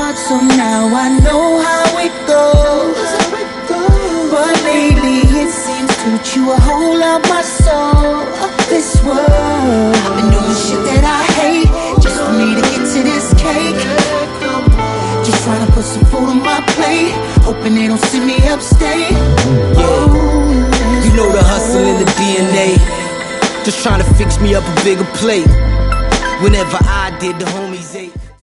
heart, so now I know how it goes. But lately it seems to chew a hole out my soul. This world, I've been doing shit that I hate just for me to get to this cake. Just trying to put some food on my plate, hoping they don't send me upstate. You know the hustle in the DNA. Just trying to fix me up a bigger plate. Whenever I did, the homies ate.